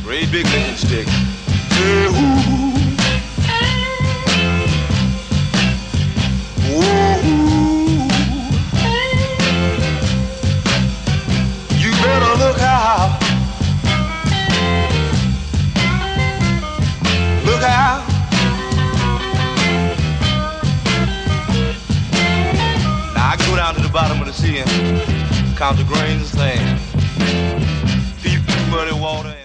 Great big licking stick. Hey, ooh. Ooh. You better look out. Look out. Now I go down to the bottom of the sea and count the grains of sand. Feed through muddy water.